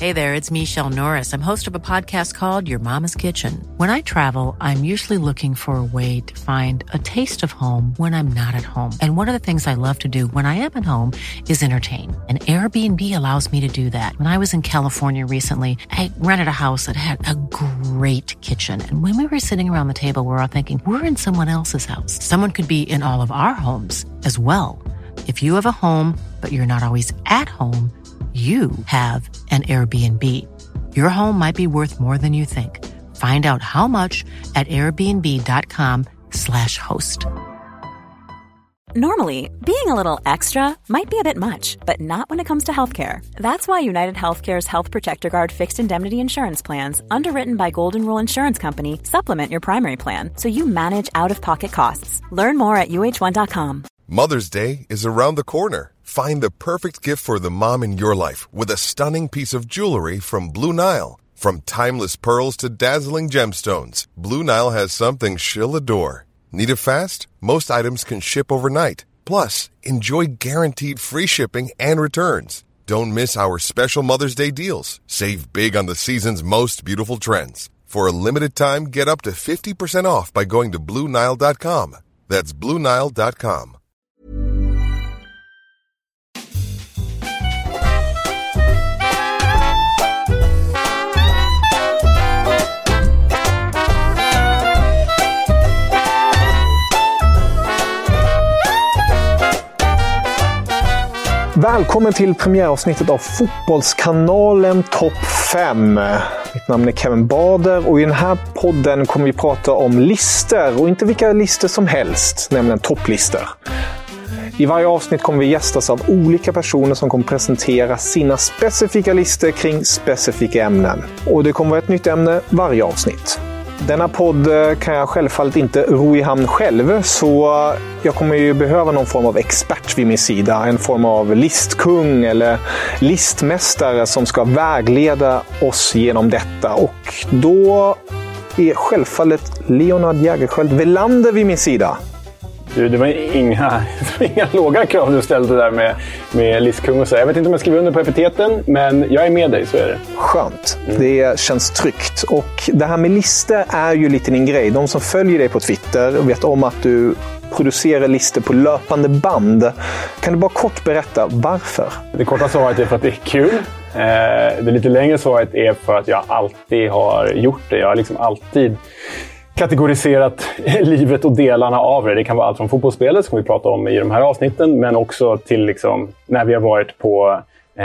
Hey there, it's Michelle Norris. I'm host of a podcast called Your Mama's Kitchen. When I travel, I'm usually looking for a way to find a taste of home when I'm not at home. And one of the things I love to do when I am at home is entertain. And Airbnb allows me to do that. When I was in California recently, I rented a house that had a great kitchen. And when we were sitting around the table, we were all thinking, we're in someone else's house. Someone could be in all of our homes as well. If you have a home, but you're not always at home, you have an Airbnb. Your home might be worth more than you think. Find out how much at airbnb.com/host. Normally, being a little extra might be a bit much, but not when it comes to healthcare. That's why United Healthcare's Health Protector Guard fixed indemnity insurance plans, underwritten by Golden Rule Insurance Company, supplement your primary plan so you manage out-of-pocket costs. Learn more at uh1.com. Mother's Day is around the corner. Find the perfect gift for the mom in your life with a stunning piece of jewelry from Blue Nile. From timeless pearls to dazzling gemstones, Blue Nile has something she'll adore. Need it fast? Most items can ship overnight. Plus, enjoy guaranteed free shipping and returns. Don't miss our special Mother's Day deals. Save big on the season's most beautiful trends. For a limited time, get up to 50% off by going to BlueNile.com. That's BlueNile.com. Välkommen till premiäravsnittet av Fotbollskanalen Topp 5. Mitt namn är Kevin Bader och i den här podden kommer vi prata om lister och inte vilka lister som helst, nämligen topplistor. I varje avsnitt kommer vi gästas av olika personer som kommer presentera sina specifika listor kring specifika ämnen. Och det kommer vara ett nytt ämne varje avsnitt. Denna podd kan jag självfallet inte ro i hamn själv, så jag kommer ju behöva någon form av expert vid min sida. En form av listkung eller listmästare som ska vägleda oss genom detta. Och då är självfallet Leonard Jägerskiöld Welander vid min sida. Du, det var inga låga krav du ställde där med listkung och så. Jag vet inte om jag skriver under på epiteten, men jag är med dig, så är det. Skönt. Det känns tryggt. Och det här med listor är ju lite din grej. De som följer dig på Twitter och vet om att du producerar listor på löpande band. Kan du bara kort berätta varför? Det korta svaret är för att det är kul. Det lite längre svaret är för att jag alltid har gjort det. Jag har liksom alltid kategoriserat livet och delarna av det. Det kan vara allt från fotbollsspelet som vi pratar om i de här avsnitten, men också till liksom, när vi har varit på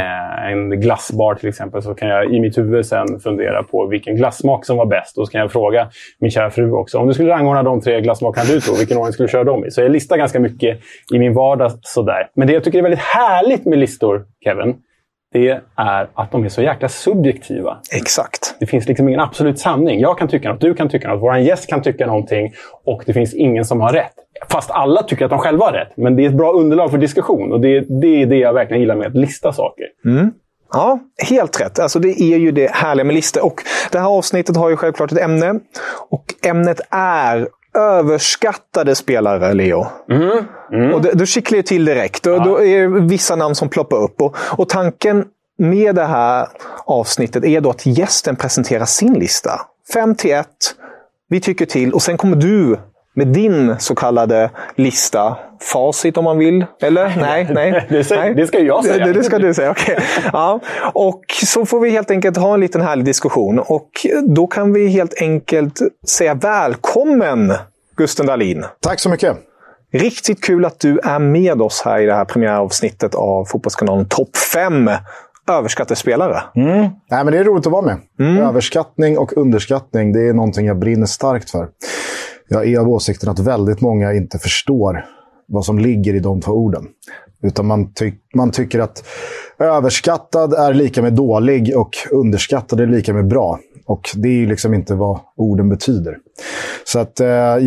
en glassbar till exempel, så kan jag i mitt huvud sen fundera på vilken glassmak som var bäst. Och så kan jag fråga min kära fru också, om du skulle rangordna de 3 glassmakarna du tror, vilken ordning skulle du köra dem i? Så jag listar ganska mycket i min vardag sådär. Men det jag tycker är väldigt härligt med listor, Kevin, det är att de är så jäkla subjektiva. Exakt. Det finns liksom ingen absolut sanning. Jag kan tycka något, du kan tycka något, våran gäst kan tycka någonting och det finns ingen som har rätt. Fast alla tycker att de själva har rätt. Men det är ett bra underlag för diskussion och det är det jag verkligen gillar med att lista saker. Mm. Ja, helt rätt. Alltså det är ju det härliga med listor. Och det här avsnittet har ju självklart ett ämne. Och ämnet är överskattade spelare, Leo. Och då kicklar jag till direkt. Då är det vissa namn som ploppar upp. Och tanken med det här avsnittet är då att gästen presenterar sin lista. 5-1. Vi tycker till. Och sen kommer du med din så kallade lista. Facit om man vill. Eller? Nej. Det ska jag säga. Det ska du säga, okej. Ja. Och så får vi helt enkelt ha en liten härlig diskussion. Och då kan vi helt enkelt säga välkommen, Gusten Dahlin. Tack så mycket. Riktigt kul att du är med oss här i det här premiäravsnittet av Fotbollskanalen Topp 5 överskattade spelare. Nej, men det är roligt att vara med. Överskattning och underskattning, det är någonting jag brinner starkt för. Jag är av åsikten att väldigt många inte förstår vad som ligger i de 2 orden. Utan man tycker att överskattad är lika med dålig och underskattad är lika med bra. Och det är ju liksom inte vad orden betyder. Så att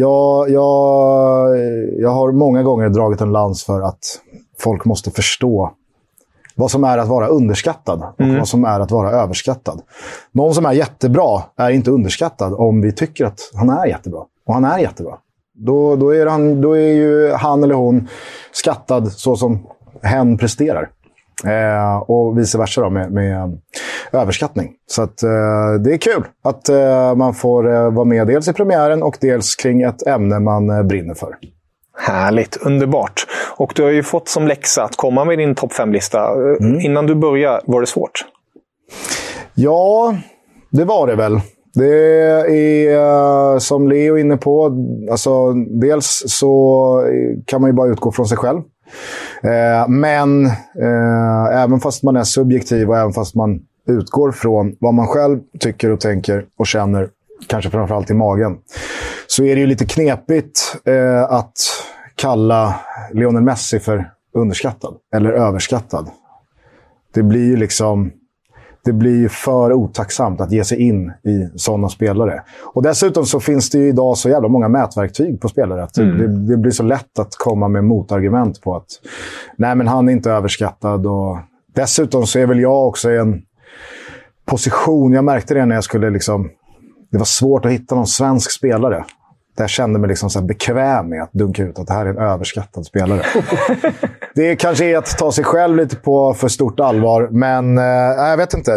jag har många gånger dragit en lans för att folk måste förstå vad som är att vara underskattad och vad som är att vara överskattad. Någon som är jättebra är inte underskattad om vi tycker att han är jättebra. Och han är jättebra. Då är ju han eller hon skattad så som hen presterar. Och vice versa då med överskattning. Så att, det är kul att man får vara med dels i premiären och dels kring ett ämne man brinner för. Härligt, underbart. Och du har ju fått som läxa att komma med din topp 5-lista. Innan du börjar, var det svårt? Ja, det var det väl. Det är som Leo är inne på. Alltså, dels så kan man ju bara utgå från sig själv. Men även fast man är subjektiv och även fast man utgår från vad man själv tycker och tänker och känner, kanske framförallt i magen, så är det ju lite knepigt att kalla Lionel Messi för underskattad eller överskattad. Det blir ju liksom... Det blir för otacksamt att ge sig in i sådana spelare. Och dessutom så finns det ju idag så jävla många mätverktyg på spelare. Att det blir så lätt att komma med motargument på att nej, men han är inte överskattad. Och dessutom så är väl jag också i en position. Jag märkte det när jag skulle liksom... Det var svårt att hitta någon svensk spelare. Där jag kände mig liksom så här bekväm med att dunka ut att det här är en överskattad spelare. Det kanske är att ta sig själv lite på för stort allvar. Men jag vet inte.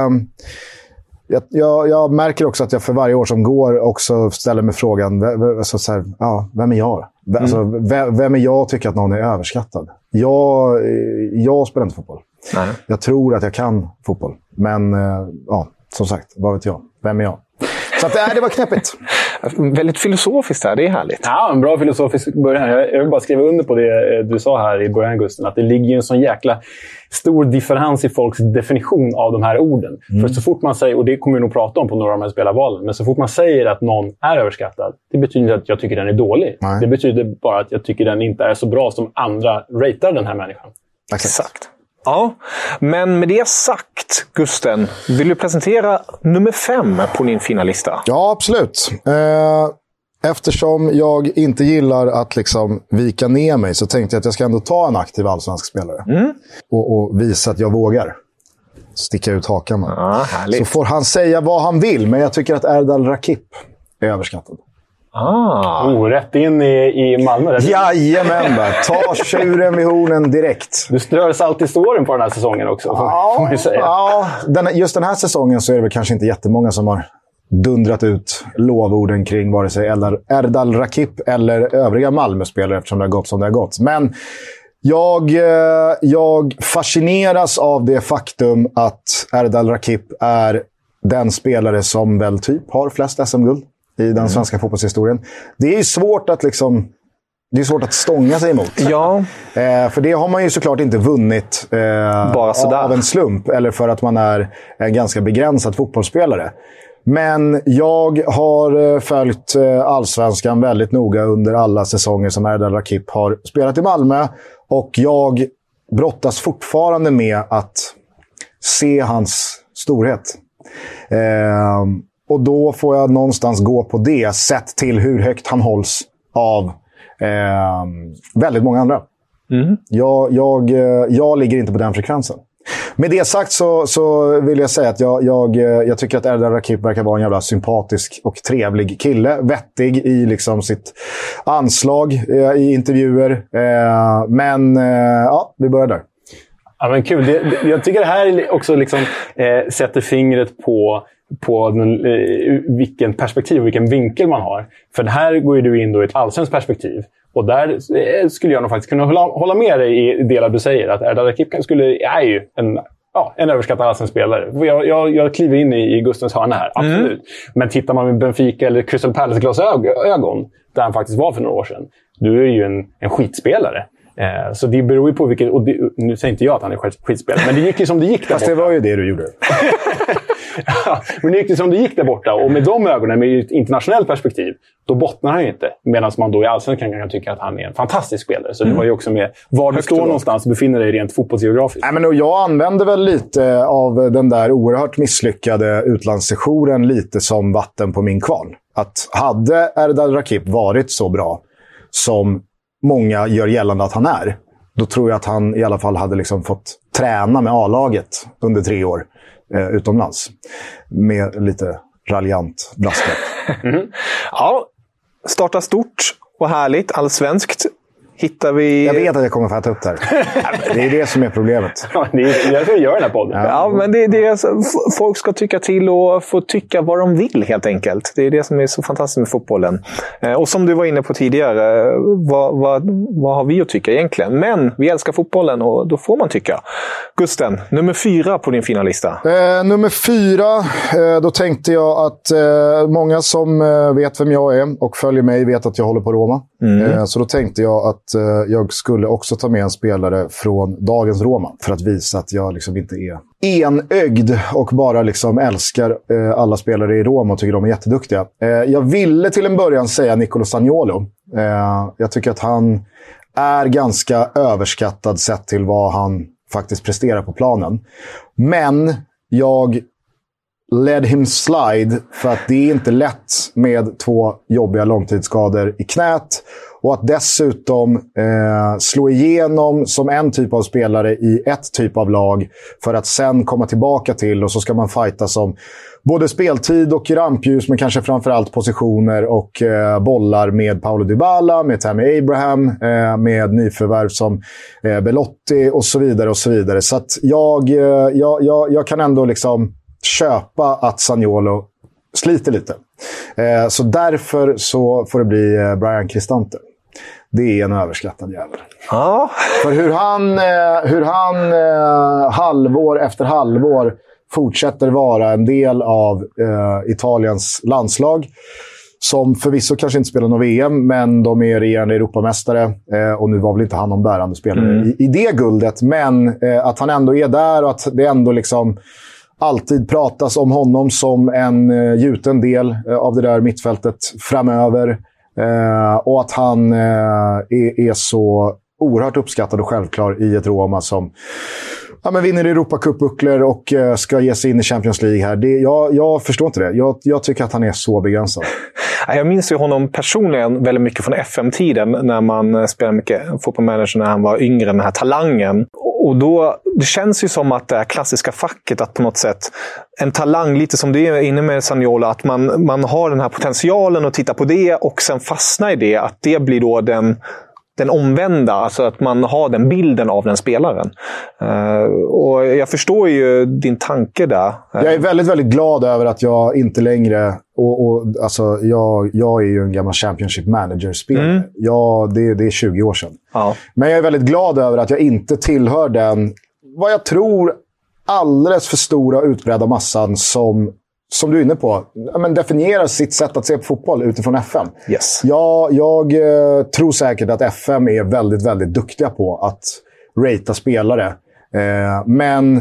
Jag märker också att jag för varje år som går också ställer mig frågan. Så här, vem är jag? Alltså, vem är jag och tycker att någon är överskattad? Jag spelar inte fotboll. Nej. Jag tror att jag kan fotboll. Men som sagt, vad vet jag? Vem är jag? Så att, det var knäppigt. Väldigt filosofiskt här, det är härligt. Ja, en bra filosofisk början. Jag vill bara skriva under på det du sa här i början, Gusten, att det ligger en sån jäkla stor differens i folks definition av de här orden. För så fort man säger, och det kommer vi nog prata om på några av de här spelarvalen, men så fort man säger att någon är överskattad, det betyder inte att jag tycker den är dålig. Nej. Det betyder bara att jag tycker den inte är så bra som andra ratear den här människan. Exakt. Ja, men med det sagt, Gusten, vill du presentera nummer 5 på din fina lista? Ja, absolut. Eftersom jag inte gillar att liksom vika ner mig så tänkte jag att jag ska ändå ta en aktiv allsvensk spelare. Och visa att jag vågar sticka ut hakan. Ja, så får han säga vad han vill, men jag tycker att Erdal Rakip är överskattad. Rätt in i Malmö. Jajamän, ta tjuren vid hornen direkt. Du strör salt i såren på den här säsongen också, får man ju säga. Ja, just den här säsongen så är det väl kanske inte jättemånga som har dundrat ut lovorden kring vare sig Erdal Rakip eller övriga Malmö-spelare eftersom det har gått som det har gått. Men jag fascineras av det faktum att Erdal Rakip är den spelare som väl typ har flest SM-guld i den svenska fotbollshistorien. Det är ju svårt att liksom... Det är svårt att stånga sig emot. Ja. För det har man ju såklart inte vunnit bara av en slump. Eller för att man är en ganska begränsad fotbollsspelare. Men jag har följt allsvenskan väldigt noga under alla säsonger som Erdal Rakip har spelat i Malmö. Och jag brottas fortfarande med att se hans storhet. Och då får jag någonstans gå på det, sett till hur högt han hålls av väldigt många andra. Jag ligger inte på den frekvensen. Med det sagt så vill jag säga att jag tycker att Erdal Rakip verkar vara en jävla sympatisk och trevlig kille. Vettig i liksom sitt anslag i intervjuer. Men vi börjar där. Ja, men kul. Jag tycker det här också liksom, sätter fingret på vilken perspektiv och vilken vinkel man har. För det här går ju du in då i ett allsvenskt perspektiv. Och där skulle jag nog faktiskt kunna hålla med dig i delar du säger. Att Erdal Rakip är ju en överskattad allsvensk spelare. Jag kliver in i Gustens hörna här, absolut. Men tittar man med Benfica eller Crystal Palace glasögon, där han faktiskt var för några år sedan, du är ju en skitspelare. Så det beror ju på vilket... Och nu säger inte jag att han är skitspelare, men det gick ju som det gick där borta. Fast det var ju det du gjorde. Ja, men det gick ju som det gick där borta. Och med de ögonen, med ett internationellt perspektiv, då bottnar han ju inte. Medan man då i allsvenskan kan tycka att han är en fantastisk spelare. Så det var ju också med var du står någonstans och befinner dig rent fotbollsgeografiskt. Nej, men jag använde väl lite av den där oerhört misslyckade utlandssessionen lite som vatten på min kvarn. Att hade Erdal Rakip varit så bra som många gör gällande att han är, då tror jag att han i alla fall hade liksom fått träna med A-laget under 3 år utomlands. Med lite raljant brasklapp. Ja, starta stort och härligt, allsvenskt. hittar vi... Jag vet att jag kommer få äta upp det här. Det är det som är problemet. Ja, det är därför jag gör den här podden. Ja, men det är alltså, folk ska tycka till och få tycka vad de vill helt enkelt. Det är det som är så fantastiskt med fotbollen. Och som du var inne på tidigare, vad har vi att tycka egentligen? Men vi älskar fotbollen och då får man tycka. Gusten, nummer 4 på din fina lista. Nummer 4, då tänkte jag att många som vet vem jag är och följer mig vet att jag håller på Roma. Så då tänkte jag att jag skulle också ta med en spelare från dagens Roma för att visa att jag liksom inte är enögd och bara liksom älskar alla spelare i Roma och tycker de är jätteduktiga. Jag ville till en början säga Nicolo Zaniolo. Jag tycker att han är ganska överskattad sett till vad han faktiskt presterar på planen. Men jag led him slide för att det är inte lätt med 2 jobbiga långtidsskador i knät och att dessutom slå igenom som en typ av spelare i ett typ av lag för att sen komma tillbaka till och så ska man fighta som både speltid och rampljus men kanske framförallt positioner och bollar med Paulo Dybala, med Tammy Abraham, med nyförvärv som Belotti och så vidare och så vidare. Så att jag kan ändå liksom köpa att Zaniolo sliter lite. Så därför så får det bli Brian Cristante. Det är en överskattad jävel. Ja. För hur han halvår efter halvår fortsätter vara en del av Italiens landslag. Som förvisso kanske inte spelar någon VM, men de är regerande Europamästare. Och nu var väl inte han om bärande spelare i det guldet. Men att han ändå är där och att det ändå liksom alltid pratas om honom som en gjuten del av det där mittfältet framöver. Och att han är så oerhört uppskattad och självklar i ett Roma som men vinner Europacup-bucklor och ska ge sig in i Champions League här. Jag förstår inte det. Jag tycker att han är så begränsad. Jag minns ju honom personligen väldigt mycket från FM-tiden när man spelade mycket fotbollmanager när han var yngre, den här talangen. Och då, det känns ju som att det här klassiska facket, att på något sätt en talang, lite som det är inne med Zaniolo, att man har den här potentialen och titta på det och sen fastna i det, att det blir då den omvända, alltså att man har den bilden av den spelaren. Och jag förstår ju din tanke där. Jag är väldigt, väldigt glad över att jag inte längre, alltså jag är ju en gammal Championship Manager-spelare. Det är 20 år sedan. Ja. Men jag är väldigt glad över att jag inte tillhör den, vad jag tror, alldeles för stora utbredda massan som du är inne på, definierar sitt sätt att se på fotboll utifrån FM. Yes. Jag tror säkert att FM är väldigt, väldigt duktiga på att ratea spelare. Men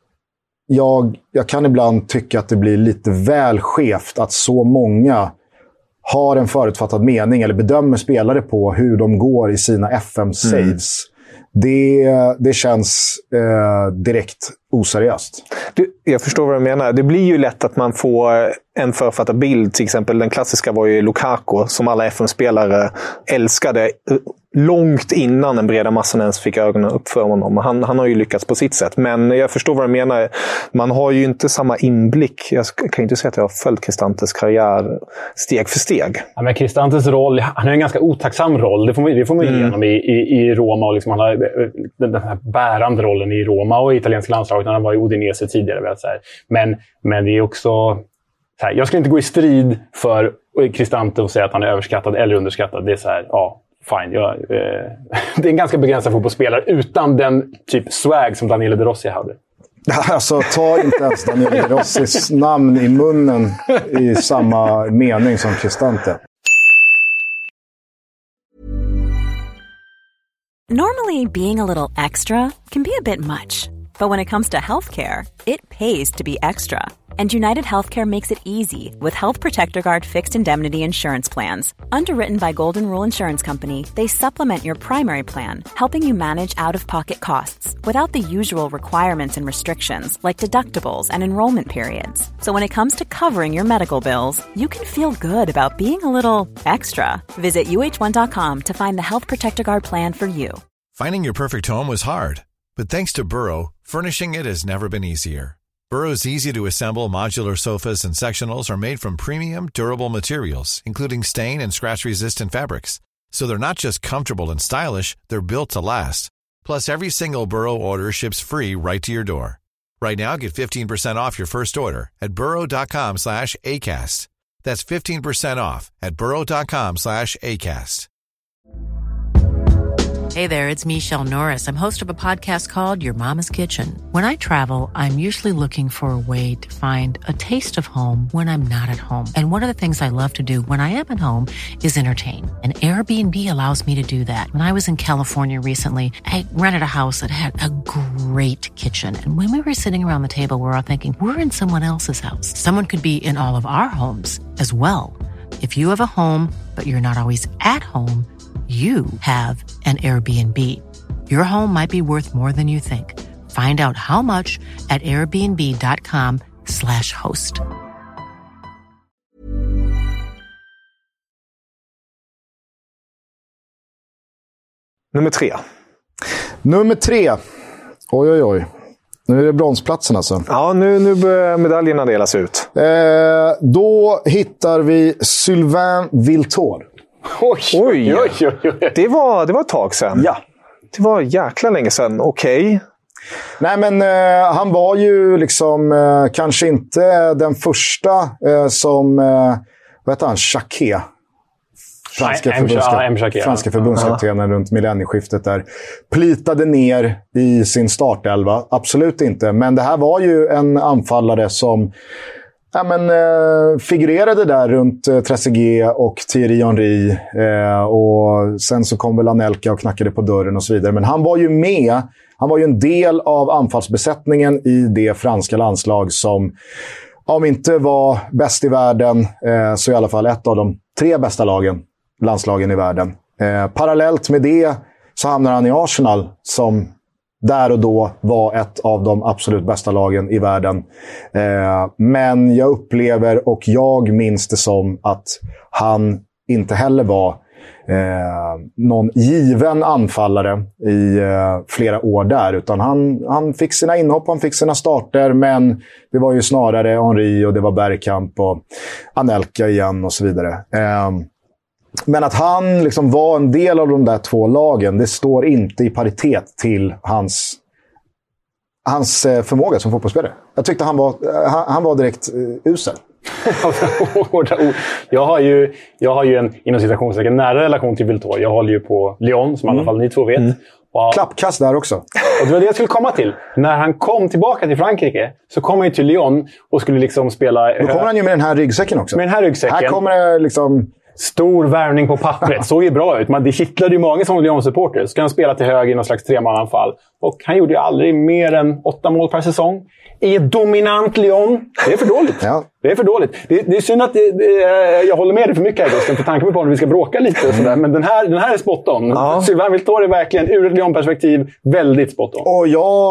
jag kan ibland tycka att det blir lite väl skevt att så många har en förutfattad mening eller bedömer spelare på hur de går i sina FM-saves. Det känns direkt oseriöst. Jag förstår vad du menar. Det blir ju lätt att man får en författad bild. Till exempel den klassiska var ju Lukaku, som alla FM-spelare älskade långt innan den breda massan ens fick ögonen upp för honom. Han har ju lyckats på sitt sätt. Men jag förstår vad du menar. Man har ju inte samma inblick. Jag kan inte säga att jag har följt Cristantes karriär steg för steg. Ja, men Cristantes roll, han har en ganska otacksam roll. Det får man igenom i Roma. Och liksom han har den här bärande rollen i Roma och i italienska landslaget när han var i Udinese tidigare. Väl, så här. Men det är också... Så här, jag ska inte gå i strid för Cristante och säga att han är överskattad eller underskattad. Det är så här, ja, fine. Det är en ganska begränsad fotbollsspelare utan den typ swag som Daniele De Rossi hade. Alltså, ta inte ens Daniele De Rossis namn i munnen i samma mening som Cristante. Normally, being a little extra can be a bit much. But when it comes to healthcare, it pays to be extra. And United Healthcare makes it easy with Health Protector Guard fixed indemnity insurance plans. Underwritten by Golden Rule Insurance Company, they supplement your primary plan, helping you manage out-of-pocket costs without the usual requirements and restrictions like deductibles and enrollment periods. So when it comes to covering your medical bills, you can feel good about being a little extra. Visit uh1.com to find the Health Protector Guard plan for you. Finding your perfect home was hard, but thanks to Burrow, furnishing it has never been easier. Burrow's easy-to-assemble modular sofas and sectionals are made from premium, durable materials, including stain and scratch-resistant fabrics. So they're not just comfortable and stylish, they're built to last. Plus, every single Burrow order ships free right to your door. Right now, get 15% off your first order at burrow.com/ACAST. That's 15% off at burrow.com/ACAST. Hey there, it's Michelle Norris. I'm host of a podcast called Your Mama's Kitchen. When I travel, I'm usually looking for a way to find a taste of home when I'm not at home. And one of the things I love to do when I am at home is entertain. And Airbnb allows me to do that. When I was in California recently, I rented a house that had a great kitchen. And when we were sitting around the table, we were all thinking, we're in someone else's house. Someone could be in all of our homes as well. If you have a home, but you're not always at home, you have an Airbnb. Your home might be worth more than you think. Find out how much at airbnb.com/host. Nummer 3. Nummer 3. Oj. Nu är det bronsplatsen alltså. Ja, nu börjar medaljerna delas ut. Då hittar vi Sylvain Wiltord. Oj. Det var ett tag sedan. Ja. Det var jäkla länge sedan. Okej. Nej, men han var ju liksom kanske inte den första som... vad heter han? Jacquet. Franska förbundskaptenen runt millennieskiftet där. Plitade ner i sin startelva. Absolut inte. Men det här var ju en anfallare som... figurerade där runt Trezeguet och Thierry Henry. Och sen så kom väl Anelka och knackade på dörren och så vidare. Men han var ju med. Han var ju en del av anfallsbesättningen i det franska landslag som, om inte var bäst i världen, så i alla fall ett av de 3 bästa landslagen i världen. Parallellt med det så hamnar han i Arsenal som där och då var ett av de absolut bästa lagen i världen. Men jag upplever och jag minns det som att han inte heller var någon given anfallare i flera år där. Utan han fick sina inhopp, han fick sina starter, men det var ju snarare Henry och det var Bergkamp och Anelka igen och så vidare. Men att han liksom var en del av de där 2 lagen, det står inte i paritet till hans förmåga som fotbollsspelare. Jag tyckte han var direkt usel. Jag har ju en inom citationstecken nära relation till Wiltord. Jag håller ju på Lyon, som i alla fall ni 2 vet. Klappkast där också. Och det var det jag skulle komma till. När han kom tillbaka till Frankrike så kom han ju till Lyon och skulle liksom spela... Då kommer han ju med den här ryggsäcken också. Med den här ryggsäcken. Här kommer det liksom... Stor värvning på pappret. Såg ju bra ut. Det kittlade ju många som Lyon-supporter. Så kan han spela till höger i någon slags 3-mananfall. Och han gjorde ju aldrig mer än 8 mål per säsong. I ett dominant Lyon. Det är för dåligt. Ja. Det är för dåligt. Det är synd att jag håller med dig för mycket här, Gusten. För tanken på att vi ska bråka lite och sådär. Men den här är spot on. Ja. Sylvain Wiltord är verkligen ur ett Lyon-perspektiv väldigt spot on. Och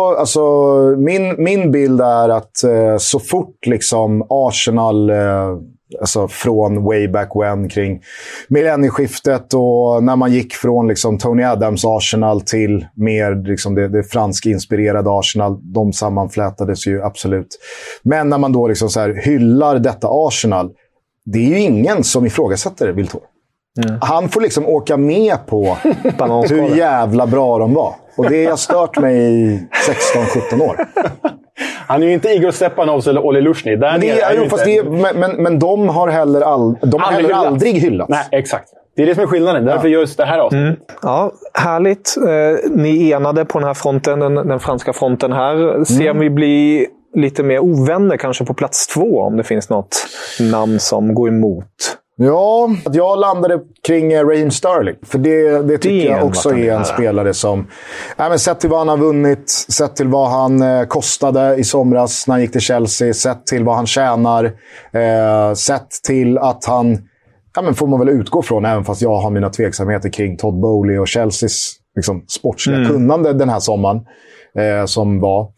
min bild är att så fort liksom Arsenal... alltså från way back when kring millennieskiftet och när man gick från liksom Tony Adams Arsenal till mer liksom det franska inspirerade Arsenal, de sammanflätades ju absolut. Men när man då liksom så här hyllar detta Arsenal, det är ju ingen som ifrågasätter Wiltord. Han får liksom åka med på hur jävla bra de var. Och det har stört mig i 16-17 år. Han är ju inte Igor Stepanovs eller Ole Lushny. Men de har heller aldrig hyllat. Nej, exakt. Det är det som är skillnaden. Därför just det här avsnittet. Ja, härligt. Ni enade på den här fronten, den franska fronten här. Ser vi bli lite mer ovänner kanske på plats 2 om det finns något namn som går emot? Ja, jag landade kring Raheem Sterling. För det tycker jag också är en spelare som... sett till vad han har vunnit, sett till vad han kostade i somras när han gick till Chelsea, sett till vad han tjänar, sett till att han... får man väl utgå från, även fast jag har mina tveksamheter kring Todd Bowley och Chelseas liksom, sportsliga kunnande den här sommaren som var.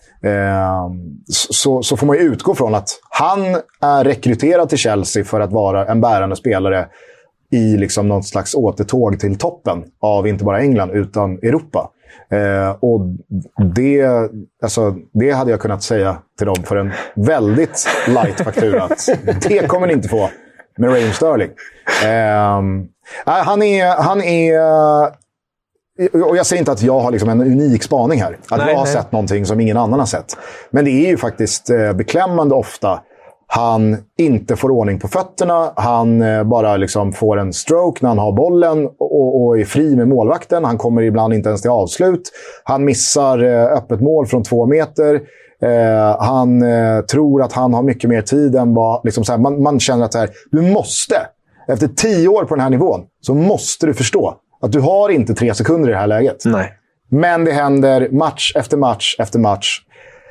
Så får man ju utgå från att han är rekryterad till Chelsea för att vara en bärande spelare i liksom något slags återtåg till toppen av inte bara England utan Europa. Och det hade jag kunnat säga till dem för en väldigt light faktura. Det kommer ni inte få. med Raheem Sterling. Han är... Och jag säger inte att jag har liksom en unik spaning här. Att jag har sett någonting som ingen annan har sett. Men det är ju faktiskt beklämmande ofta. Han inte får ordning på fötterna. Han bara liksom får en stroke när han har bollen och är fri med målvakten. Han kommer ibland inte ens till avslut. Han missar öppet mål från 2 meter. Han tror att han har mycket mer tid än vad... Liksom så här, man känner att så här, du måste, efter 10 år på den här nivån, så måste du förstå att du har inte 3 sekunder i det här läget. Nej. Men det händer match efter match efter match.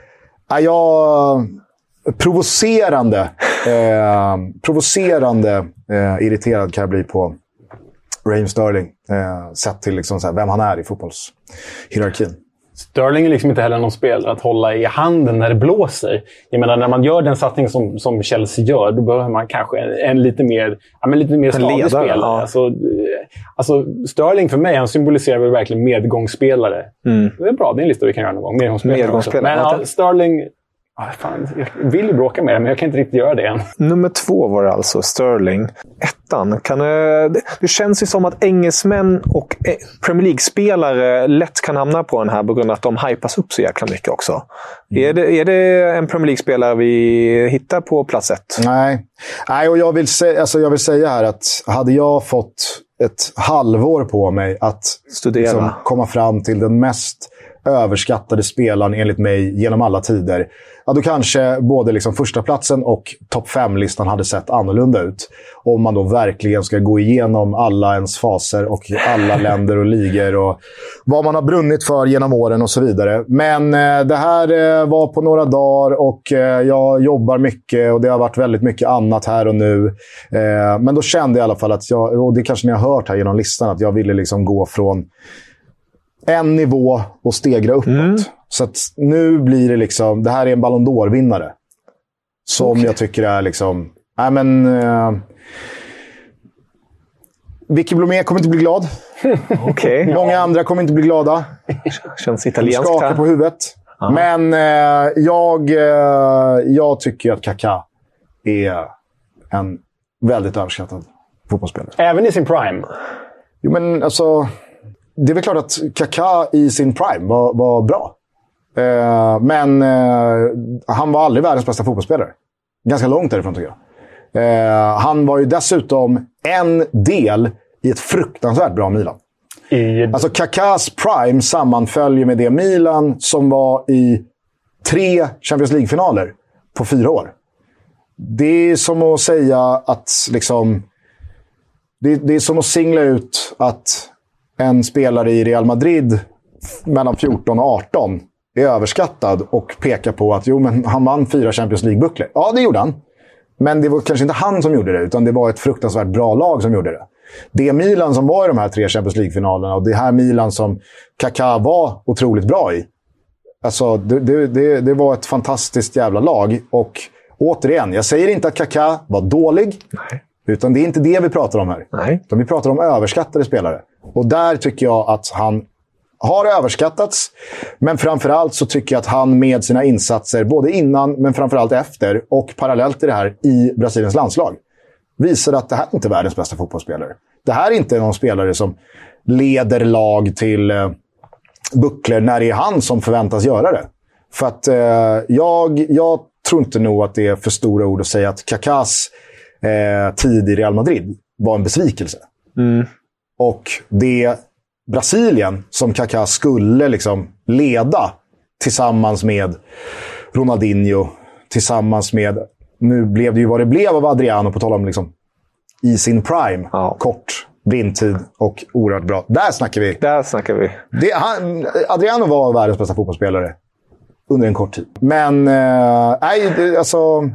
Provocerande irriterad kan jag bli på Raheem Sterling. Sett till liksom så här, vem han är i fotbollshierarkin. Sterling är liksom inte heller någon spelare att hålla i handen när det blåser. Jag menar, när man gör den satsning som Chelsea gör, då behöver man kanske en lite mer stadig spelare. Ja. Alltså, Sterling för mig, han symboliserar väl verkligen medgångsspelare. Det är bra, det är en lista vi kan göra någon gång. Medgångsspelare. Men Sterling... Fan, jag vill ju bråka med det, men jag kan inte riktigt göra det än. Nummer 2 var det alltså, Sterling. 1:an. Det känns ju som att engelsmän och Premier League-spelare lätt kan hamna på den här på grund av att de hypas upp så jäkla mycket också. Är det en Premier League-spelare vi hittar på plats 1? Nej, och jag vill säga här att hade jag fått ett halvår på mig att liksom komma fram till den mest överskattade spelaren enligt mig genom alla tider, ja, då kanske både liksom första platsen och topp 5-listan hade sett annorlunda ut. Om man då verkligen ska gå igenom alla ens faser och alla länder och ligor och vad man har brunnit för genom åren och så vidare. Men det här var på några dagar och jag jobbar mycket och det har varit väldigt mycket annat här och nu. Men då kände jag i alla fall att jag, och det kanske ni har hört här genom listan, att jag ville liksom gå från en nivå och stegra uppåt. Så att nu blir det liksom... Det här är en Ballon d'Or-vinnare. Som jag tycker är liksom... Vicky Blomé kommer inte bli glad. Många andra kommer inte bli glada. Känns italienskt här. Skakar på huvudet. Men jag tycker att Kaká är en väldigt överskattad fotbollsspelare. Även i sin prime? Jo, men alltså... Det är väl klart att Kaká i sin prime var bra. Men han var aldrig världens bästa fotbollsspelare. Ganska långt därifrån tycker jag. Han var ju dessutom en del i ett fruktansvärt bra Milan. Alltså Kakás prime sammanföljer med det Milan som var i 3 Champions League-finaler på 4 år. Det är som att säga att liksom... Det är som att singla ut att en spelare i Real Madrid mellan 14 och 18 är överskattad och pekar på att men han vann 4 Champions League-bucklor. Ja, det gjorde han. Men det var kanske inte han som gjorde det, utan det var ett fruktansvärt bra lag som gjorde det. Det Milan som var i de här 3 Champions League-finalerna och det här Milan som Kaká var otroligt bra i. Alltså, det var ett fantastiskt jävla lag. Och återigen, jag säger inte att Kaká var dålig. Nej. Utan det är inte det vi pratar om här. Nej. Utan vi pratar om överskattade spelare. Och där tycker jag att han har överskattats. Men framförallt så tycker jag att han med sina insatser, både innan men framförallt efter och parallellt i det här i Brasiliens landslag, visar att det här inte är världens bästa fotbollsspelare. Det här är inte någon spelare som leder lag till bucklor när det är han som förväntas göra det. För att jag tror inte nog att det är för stora ord att säga att Kakás tid i Real Madrid var en besvikelse. Och det Brasilien som Kaká skulle liksom leda tillsammans med Ronaldinho, tillsammans med, nu blev det ju vad det blev av Adriano, på tal om liksom i sin prime, kort vindtid och oerhört bra. Där snackar vi. Adriano var världens bästa fotbollsspelare under en kort tid. Men alltså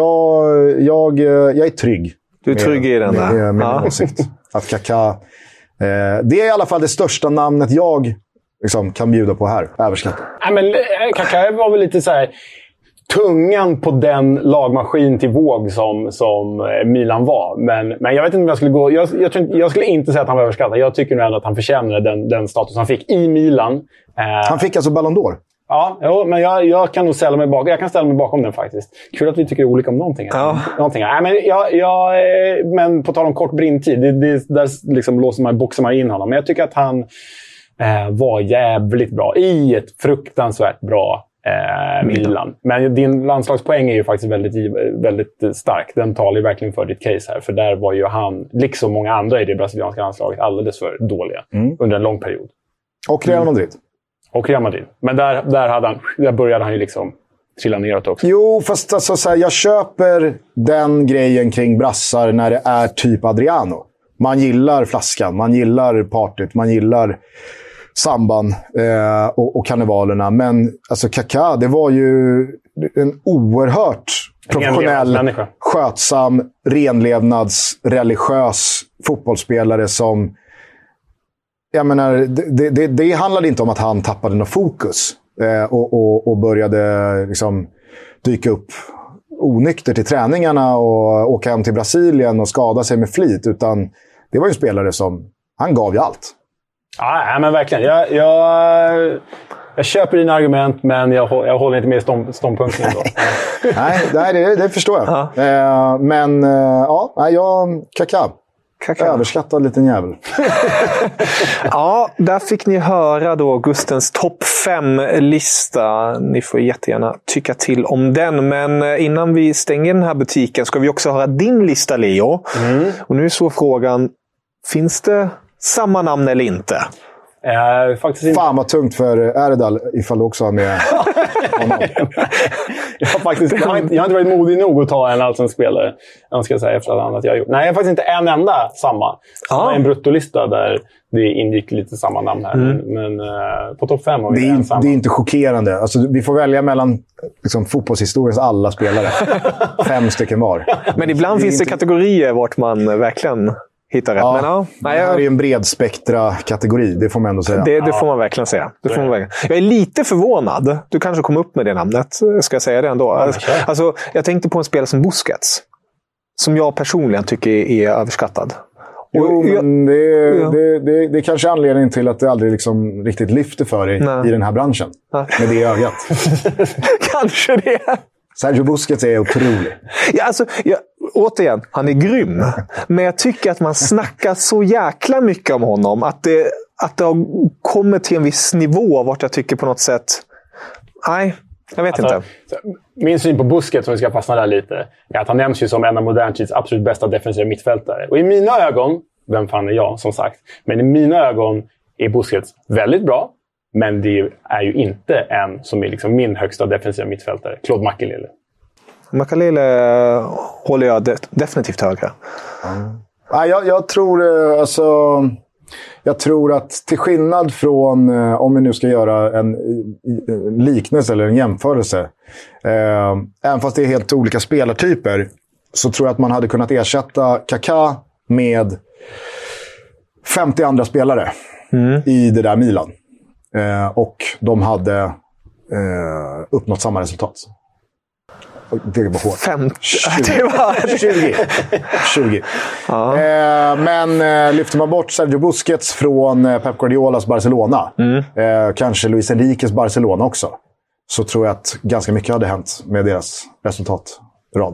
jag är trygg. Du är trygg i den där? Med åsikt. Att Kaká... det är i alla fall det största namnet jag liksom kan bjuda på här. Överskattat. Kaká var väl lite så här tungan på den lagmaskin till våg som Milan var. Men jag vet inte om jag skulle gå... Jag skulle inte säga att han var överskattad. Jag tycker nog ändå att han förtjänade den status han fick i Milan. Han fick alltså Ballon d'Or. Ja, men jag kan nog ställa mig bakom. Jag kan ställa mig bakom den faktiskt. Kul att vi tycker olika om någonting. Ja. Nej, men på tal om kort brintid. Där liksom boxar man in honom. Men jag tycker att han var jävligt bra. I ett fruktansvärt bra Milan. Men din landslagspoäng är ju faktiskt väldigt, väldigt stark. Den talar ju verkligen för ditt case här. För där var ju han, liksom många andra i det brasilianska landslaget, alldeles för dåliga under en lång period. Och Real Madrid. Men där började han ju liksom trilla neråt också. Jo, fast alltså, så här, jag köper den grejen kring brassar när det är typ Adriano. Man gillar flaskan, man gillar partyt, man gillar samban och karnevalerna. Men alltså Kaká, det var ju en oerhört professionell, skötsam, renlevnadsreligiös fotbollsspelare som... Jag menar, det handlade inte om att han tappade något fokus och började liksom dyka upp onykter till träningarna och åka hem till Brasilien och skada sig med flit. Utan det var ju en spelare som... Han gav ju allt. Ja, men verkligen. Jag köper dina argument, men jag håller inte med ståndpunkten ändå. Nej, det förstår jag. Kaká. Överskattad liten jävel. Ja, där fick ni höra då Gustens topp 5-lista. Ni får jättegärna tycka till om den. Men innan vi stänger den här butiken ska vi också höra din lista, Leo. Och nu är så frågan, finns det samma namn eller inte? Faktiskt inte. Fan vad tungt för Erdal ifall du också har med honom. Jag har inte varit modig nog att ta en allsvensk spelare. Jag ska säga efter annat jag har gjort. Nej, jag har faktiskt inte en enda samma. Jag har en bruttolista där det ingick lite samma namn här. Men på topp 5 har vi en samma. Det är inte chockerande. Alltså, vi får välja mellan liksom, fotbollshistoriens alla spelare. 5 stycken var. Men ibland finns det kategorier vart man verkligen... hittar rätt. Ja, det här är ju en bred spektra-kategori, det får man ändå säga. Det får man verkligen säga. Jag är lite förvånad. Du kanske kom upp med det namnet, ska jag säga det ändå. Alltså, jag tänkte på en spelare som Busquets. Som jag personligen tycker är överskattad. Men det är kanske anledningen till att det aldrig liksom riktigt lyfter för dig i den här branschen. Med det ögat. Kanske det. Sergio Busquets är otrolig. Återigen, han är grym. Men jag tycker att man snackar så jäkla mycket om honom att det har kommit till en viss nivå vart jag tycker på något sätt... Nej, jag vet inte. Min syn på Busquets, om vi ska fastna där lite, är att han nämns ju som en av modern tids absolut bästa defensiva mittfältare. Och i mina ögon, vem fan är jag som sagt, men i mina ögon är Busquets väldigt bra. Men det är ju inte en som är liksom min högsta defensiva mittfältare. Claude Makelele. Makelele håller jag definitivt högre. Jag tror att till skillnad från, om vi nu ska göra en liknelse eller en jämförelse, även fast det är helt olika spelartyper, så tror jag att man hade kunnat ersätta Kaká med 50 andra spelare i det där Milan. Och de hade uppnått samma resultat. Det var hårt. 20. Ja. Men lyfter man bort Sergio Busquets från Pep Guardiolas Barcelona, kanske Luis Enriques Barcelona också, så tror jag att ganska mycket hade hänt med deras resultatrad.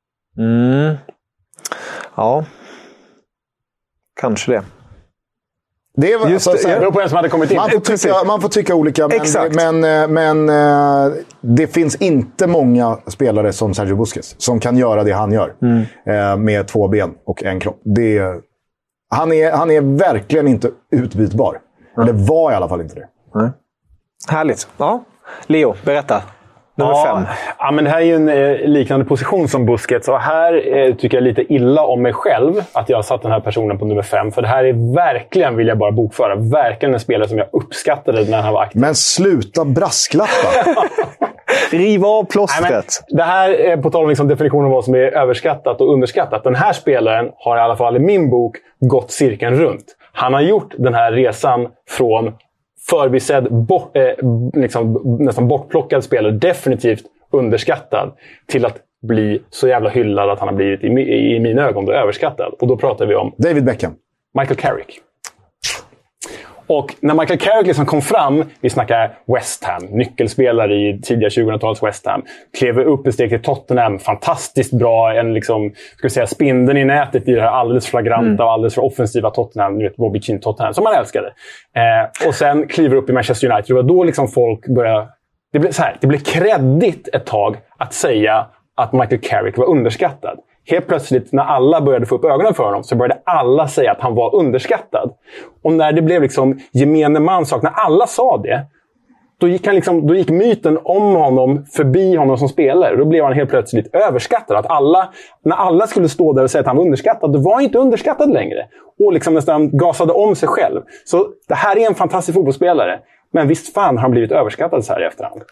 Ja, kanske det. Det beror på vem som hade kommit in. Man får tycka olika, men det finns inte många spelare som Sergio Busquets som kan göra det han gör med 2 ben och en kropp. Han är verkligen inte utbytbar. Eller var i alla fall inte det. Härligt. Ja. Leo, berätta. Nummer 5. Ja, men det här är ju en liknande position som Busquets. Och här tycker jag lite illa om mig själv att jag har satt den här personen på nummer 5. För det här är verkligen, vill jag bara bokföra, verkligen en spelare som jag uppskattade när han var aktiv. Men sluta brasklappa! Riva av plåstret. Nej, det här är på tal om liksom definitionen av vad som är överskattat och underskattat. Den här spelaren har i alla fall i min bok gått cirkeln runt. Han har gjort den här resan från förbisedd, liksom, nästan bortplockad spelare, definitivt underskattad, till att bli så jävla hyllad att han har blivit i mina ögon då överskattad. Och då pratar vi om David Beckham. Michael Carrick. Och när Michael Carrick liksom kom fram, vi snackar West Ham, nyckelspelare i tidiga 2000-talets West Ham, klev upp ett steg till Tottenham, fantastiskt bra, en liksom, ska vi säga, spindeln i nätet i det här alldeles flagranta och alldeles för offensiva Tottenham, du vet, Robbie Keane Tottenham, som man älskade. Och sen kliver upp i Manchester United. Det var då liksom folk började... Det blev kreddigt ett tag att säga att Michael Carrick var underskattad. Helt plötsligt, när alla började få upp ögonen för honom, så började alla säga att han var underskattad. Och när det blev liksom gemene man sak, när alla sa det, då gick myten om honom förbi honom som spelare. Då blev han helt plötsligt överskattad. Att när alla skulle stå där och säga att han var underskattad, då var han inte underskattad längre. Och liksom nästan gasade om sig själv. Så det här är en fantastisk fotbollsspelare. Men visst fan har han blivit överskattad så här i efterhand.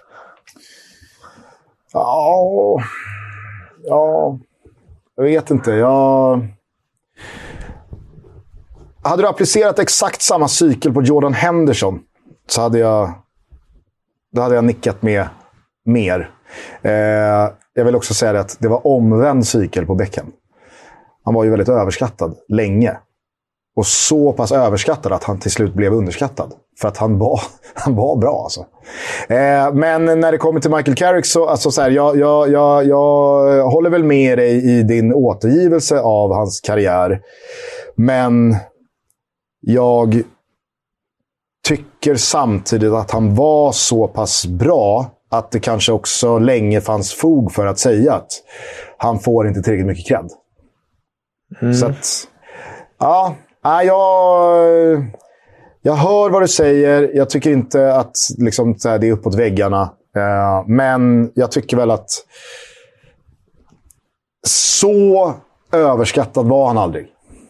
Ja, jag vet inte. Hade du applicerat exakt samma cykel på Jordan Henderson så hade jag nickat med mer. Jag vill också säga att det var omvänd cykel på Beckham. Han var ju väldigt överskattad länge. Och så pass överskattad att han till slut blev underskattad. För att han var bra alltså. Men när det kommer till Michael Carrick så här, jag håller väl med dig i din återgivelse av hans karriär. Men jag tycker samtidigt att han var så pass bra att det kanske också länge fanns fog för att säga att han får inte tillräckligt mycket cred. Så att, ja... Jag hör vad du säger. Jag tycker inte att liksom, det är uppåt väggarna. Men jag tycker väl att så överskattad var han aldrig.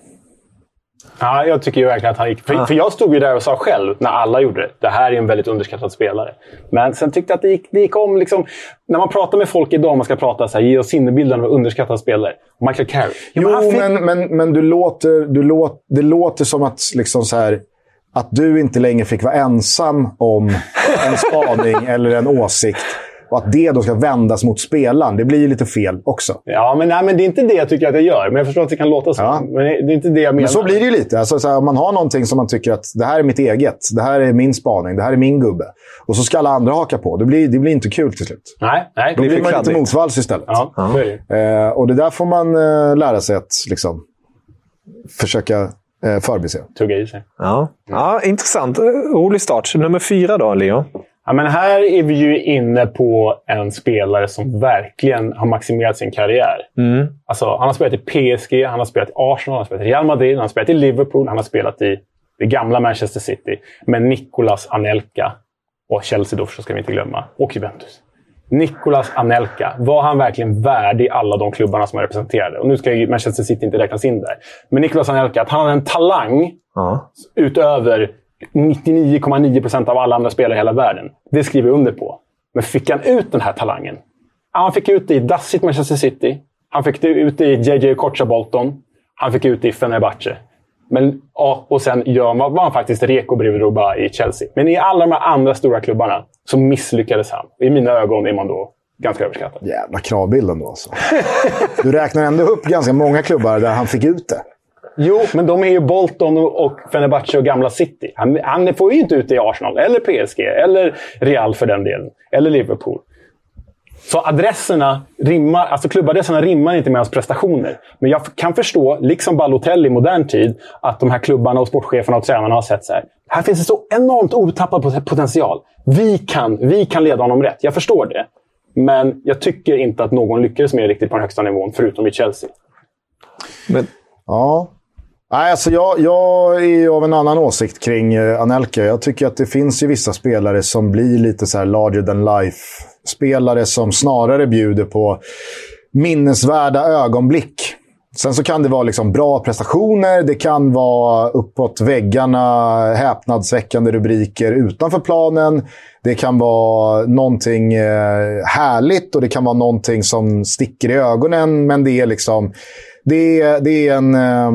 Ja, jag tycker ju verkligen att han gick... För jag stod ju där och sa själv, när alla gjorde det, det här är en väldigt underskattad spelare. Men sen tyckte jag att det gick om... Liksom, när man pratar med folk idag, man ska prata så här, ge oss sinnebilden av underskattad spelare. Michael Carrick. Men det låter som att, liksom så här, att du inte längre fick vara ensam om en spaning eller en åsikt. Och att det då ska vändas mot spelaren. Det blir ju lite fel också. Ja, men det är inte det jag tycker att jag gör. Men jag förstår att det kan låta så. Ja. Men det är inte det jag menar. Men så blir det ju lite. Alltså, så här, om man har någonting som man tycker att det här är mitt eget. Det här är min spaning. Det här är min gubbe. Och så ska alla andra haka på. Det blir inte kul till slut. Nej. Då blir man lite motvalls istället. Ja. Och det där får man lära sig att liksom, försöka förbise. Tugga i sig. Ja, intressant. Rolig start. Nummer 4 då, Leo. Ja, men här är vi ju inne på en spelare som verkligen har maximerat sin karriär. Alltså, han har spelat i PSG, han har spelat i Arsenal, han har spelat i Real Madrid, han har spelat i Liverpool, han har spelat i det gamla Manchester City. Men Nicolas Anelka och Chelsea då så ska vi inte glömma. Och Juventus. Nicolas Anelka, var han verkligen värd i alla de klubbarna som han representerade? Och nu ska ju Manchester City inte räknas in där. Men Nicolas Anelka, att han hade en talang utöver 99,9% av alla andra spelare i hela världen. Det skriver jag under på. Men fick han ut den här talangen? Han fick ut det i dassigt Manchester City. Han fick det ut det i JJ Kocha-Bolton. Han fick ut det i Fenerbahce. Men, och sen var han faktiskt Reko bredvid Ruba i Chelsea. Men i alla de här andra stora klubbarna så misslyckades han. I mina ögon är man då ganska överskattad. Jävla kravbilden då alltså. Du räknar ändå upp ganska många klubbar där han fick ut det. Jo, men de är ju Bolton och Fenerbahce och gamla City. Han får ju inte ut det i Arsenal, eller PSG, eller Real för den delen. Eller Liverpool. Så adresserna rimmar, alltså klubbadresserna rimmar inte med hans prestationer. Men jag kan förstå, liksom Balotelli i modern tid, att de här klubbarna och sportcheferna och tränarna har sett så här. Här finns det så enormt otappad potential. Vi kan leda honom rätt. Jag förstår det. Men jag tycker inte att någon lyckades med riktigt på den högsta nivån, förutom i Chelsea. Men, ja... Nej, alltså jag är ju av en annan åsikt kring Anelka. Jag tycker att det finns ju vissa spelare som blir lite så här larger than life. Spelare som snarare bjuder på minnesvärda ögonblick. Sen så kan det vara liksom bra prestationer. Det kan vara uppåt väggarna, häpnadsväckande rubriker utanför planen. Det kan vara någonting härligt och det kan vara någonting som sticker i ögonen. Men det är liksom... Det är en...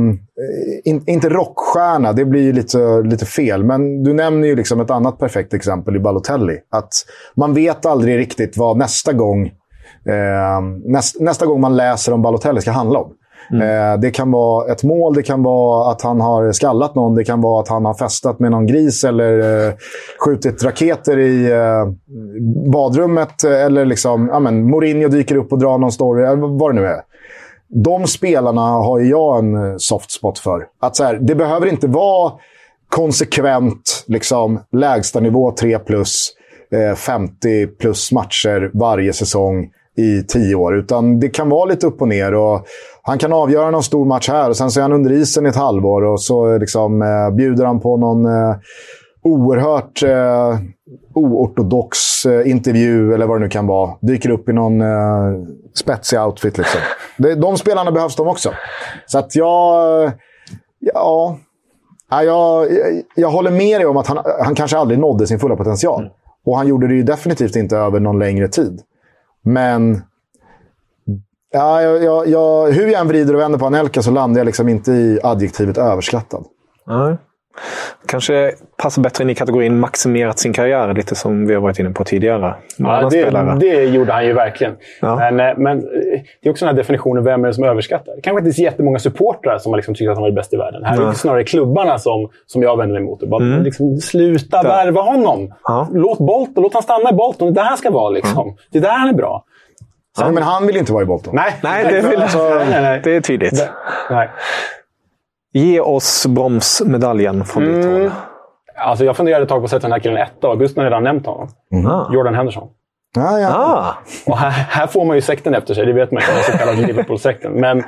inte rockstjärna, det blir lite fel. Men du nämner ju liksom ett annat perfekt exempel i Balotelli. Att man vet aldrig riktigt vad nästa gång man läser om Balotelli ska handla om. Det kan vara ett mål, det kan vara att han har skallat någon, det kan vara att han har festat med någon gris eller skjutit raketer i badrummet, eller liksom, Mourinho dyker upp och drar någon story, vad det nu är. De spelarna har jag en soft spot för. Att så här, det behöver inte vara konsekvent liksom, lägsta nivå 3+, 50 plus matcher varje säsong i 10 år. Utan det kan vara lite upp och ner. Och han kan avgöra någon stor match här och sen så är han under isen i ett halvår. Och så liksom, bjuder han på någon oerhört oortodox intervju eller vad det nu kan vara. Dyker upp i någon spetsig outfit. Liksom. De spelarna behövs de också. Så att jag håller med dig om att han kanske aldrig nådde sin fulla potential. Och han gjorde det ju definitivt inte över någon längre tid. Men hur jag än vrider och vänder på Anelka så landar jag liksom inte i adjektivet överskattad. Nej. Kanske passar bättre in i kategorin maximerat sin karriär, lite som vi har varit inne på tidigare. Ja, det gjorde han ju verkligen. Ja. Men det är också den här definitionen, vem är det som överskattar? Det kanske inte är så jättemånga supportrar som har liksom tyckt att han var bäst i världen. Här är det snarare klubbarna som jag vänder mig emot. Bara, liksom, sluta värva honom. Ja. Låt han stanna i Bolton. Det här ska vara liksom. Det där han är bra. Sen, men han vill inte vara i Bolton. Nej, det är tydligt. Nej. Ge oss bromsmedaljen från ditt håll. Alltså jag funderade ett tag på att sätta den här killen 1. Augusten har redan nämnt honom. Jordan Henderson. Och här får man ju sekten efter sig. Det vet man ju. Den så kallade Liverpool-sekten. Men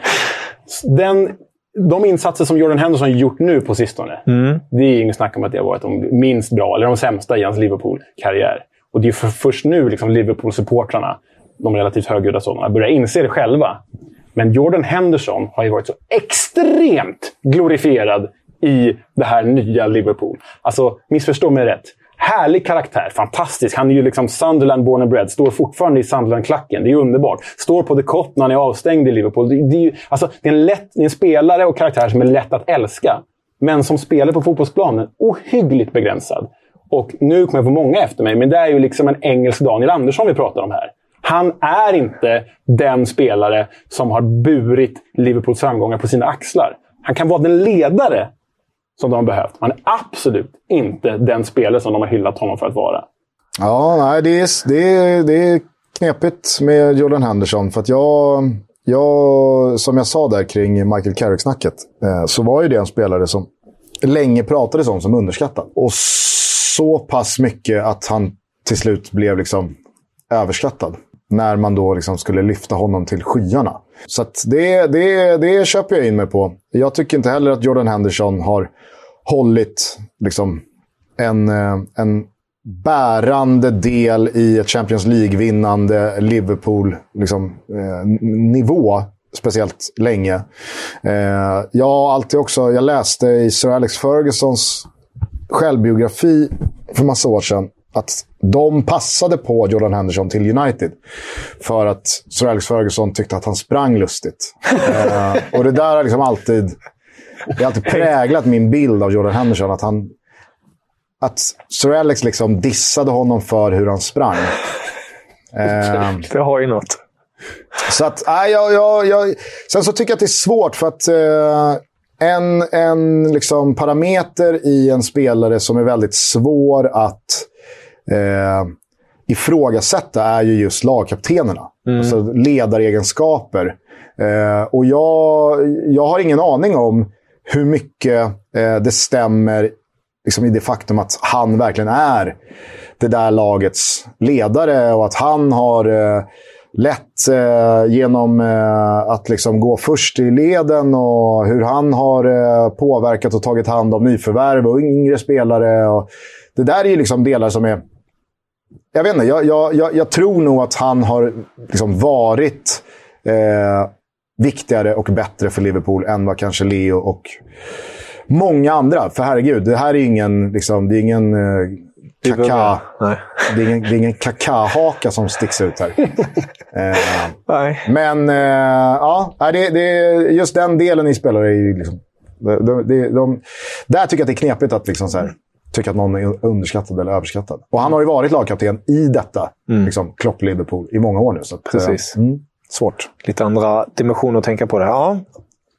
de insatser som Jordan Henderson gjort nu på sistone. Det är ingen snack om att det har varit de minst bra eller de sämsta i hans Liverpool-karriär. Och det är först nu liksom Liverpool-supportrarna, de relativt högljudda sådana, börjar inse det själva. Men Jordan Henderson har ju varit så extremt glorifierad i det här nya Liverpool. Alltså, missförstå mig rätt. Härlig karaktär, fantastisk. Han är ju liksom Sunderland born and bred. Står fortfarande i Sunderland-klacken. Det är underbart. Står på The Cot när han är avstängd i Liverpool. Det är en spelare och karaktär som är lätt att älska. Men som spelar på fotbollsplanen, ohyggligt begränsad. Och nu kommer jag få många efter mig, men det är ju liksom en engelsk Daniel Andersson vi pratar om här. Han är inte den spelare som har burit Liverpools framgångar på sina axlar. Han kan vara den ledare som de har behövt. Han är absolut inte den spelare som de har hyllat honom för att vara. Ja, nej, det är knepigt med Jordan Henderson. För att jag som jag sa där kring Michael Carrick-snacket, så var ju det en spelare som länge pratades om som underskattad. Och så pass mycket att han till slut blev liksom överskattad. När man då liksom skulle lyfta honom till skyarna. Så att det köper jag in mig på. Jag tycker inte heller att Jordan Henderson har hållit liksom en bärande del i ett Champions League-vinnande Liverpool liksom, nivå speciellt länge. Jag läste i Sir Alex Fergusons självbiografi för massa år sedan att de passade på Jordan Henderson till United för att Sir Alex Ferguson tyckte att han sprang lustigt. Och det där har liksom alltid präglat min bild av Jordan Henderson, att Sir Alex liksom dissade honom för hur han sprang. Det har ju något. Så att sen så tycker jag att det är svårt för att en liksom parameter i en spelare som är väldigt svår att ifrågasätta är ju just lagkaptenerna. Alltså ledaregenskaper. Och jag har ingen aning om hur mycket det stämmer liksom i det faktum att han verkligen är det där lagets ledare och att han har lett genom att liksom gå först i leden och hur han har påverkat och tagit hand om nyförvärv och yngre spelare. Och det där är ju liksom delar som är... Jag vet inte, jag tror nog att han har liksom varit viktigare och bättre för Liverpool än vad kanske Leo och många andra. För herregud, det här är ingen liksom, det är ingen kaka. Det är ingen kakahaka som sticks ut här. Nej. Men det just den delen i spelare är ju liksom, där tycker jag att det är knepigt att liksom så här, tycka att någon är underskattad eller överskattad. Och han har ju varit lagkapten i detta liksom, Klopp-Liverpool i många år nu. Så att, precis. Svårt. Lite andra dimensioner att tänka på det. Ja,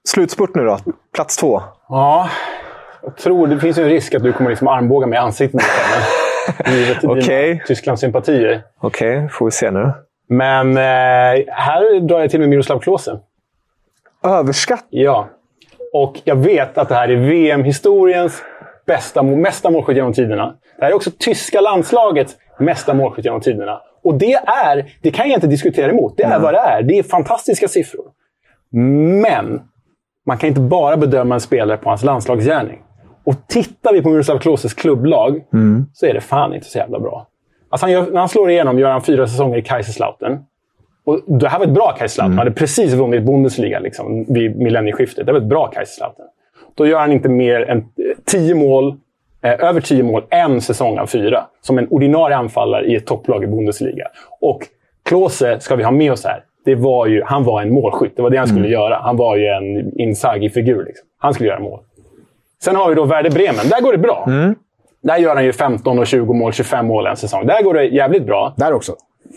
slutspurt nu då? Plats 2. Ja, jag tror det finns en risk att du kommer liksom armbåga med ansiktet. Givet dina Tysklands sympatier. Okej, får vi se nu. Men här drar jag till med Miroslav Klose. Överskatt? Ja. Och jag vet att det här är VM-historiens mesta målskytt genom tiderna. Det här är också tyska landslagets mesta målskytt genom tiderna. Och det kan jag inte diskutera emot. Det är vad det är. Det är fantastiska siffror. Men man kan inte bara bedöma en spelare på hans landslagsgärning. Och tittar vi på Miroslav Kloses klubblag så är det fan inte så jävla bra. Alltså när han slår igenom gör han 4 säsonger i Kaiserslautern. Och det här var ett bra Kaiserslautern. Han hade precis vunnit Bundesliga liksom, vid millennieskiftet. Det var ett bra Kaiserslautern. Då gör han inte mer än 10 mål, över 10 mål, en säsong av 4. Som en ordinarie anfallare i ett topplag i Bundesliga. Och Klose ska vi ha med oss här. Han var en målskytt. Det var det han skulle göra. Han var ju en Inzaghi-figur. Liksom. Han skulle göra mål. Sen har vi då Werder Bremen. Där går det bra. Där gör han ju 15 och 20 mål, 25 mål en säsong. Där går det jävligt bra. Där också.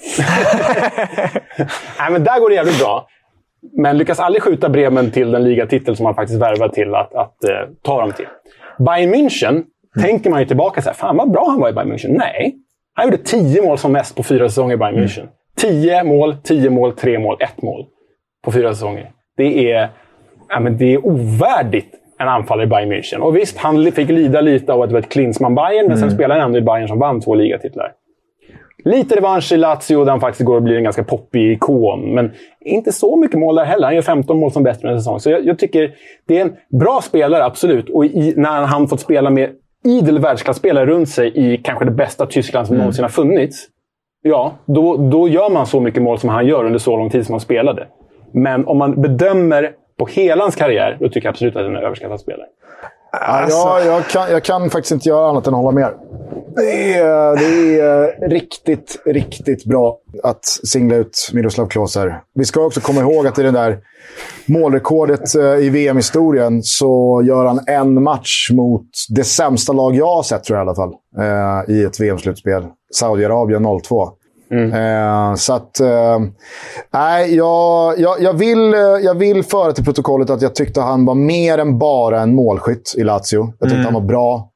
Nej, men där går det jävligt bra. Men lyckas aldrig skjuta Bremen till den ligatitel som han faktiskt värvar till att ta dem till. Bayern München tänker man ju tillbaka så här. Fan vad bra han var i Bayern München. Nej, han gjorde 10 mål som mest på 4 säsonger i Bayern München. 10 mål, 3 mål, 1 mål på 4 säsonger. Det är ovärdigt en anfallare i Bayern München. Och visst, han fick lida lite av att det var ett Klinsmann-Bayern, men sen spelade han ändå i Bayern som vann 2 ligatitlar. Lite revansch i Lazio där han faktiskt går och blir en ganska poppig ikon. Men inte så mycket mål där heller. Han gör 15 mål som bäst med en säsong. Så jag tycker det är en bra spelare, absolut. Och när han fått spela med idel världsklasspelare runt sig i kanske det bästa Tyskland som någonsin har funnits. Ja, då gör man så mycket mål som han gör under så lång tid som han spelade. Men om man bedömer på hela hans karriär, då tycker jag absolut att han är en överskattad spelare. Alltså, jag kan faktiskt inte göra annat än hålla med. Det är riktigt, riktigt bra att singla ut Miroslav Klose här. Vi ska också komma ihåg att i den där målrekordet i VM-historien så gör han en match mot det sämsta lag jag har sett, tror jag i alla fall, i ett VM-slutspel. Saudiarabien 02. Så att nej, jag vill föra till protokollet att jag tyckte han var mer än bara en målskytt i Lazio. Jag tyckte han var bra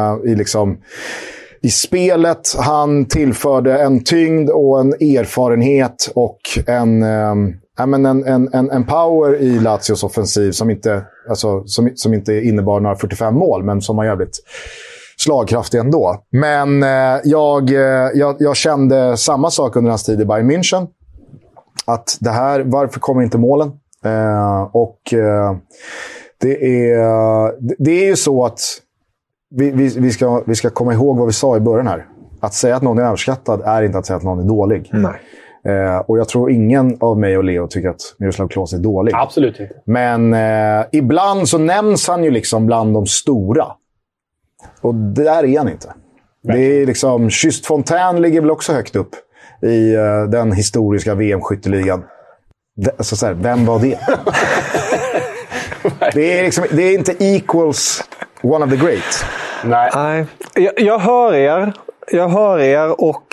i spelet. Han tillförde en tyngd och en erfarenhet och en power i Lazios offensiv som inte innebar några 45 mål, men som var jävligt slagkraftig ändå. Men jag kände samma sak under hans tid i Bayern München. Att det här, varför kommer inte målen? Det är ju så att vi ska komma ihåg vad vi sa i början här. Att säga att någon är överskattad är inte att säga att någon är dålig. Nej. Och jag tror ingen av mig och Leo tycker att Miroslav Klose är dålig. Absolut inte. Men ibland så nämns han ju liksom bland de stora. Och där är han inte. Det är liksom, Just Fontaine ligger väl också högt upp i den historiska VM-skytteligan. Alltså så här, vem var det? Det är inte equals one of the great. Nej. Jag hör er och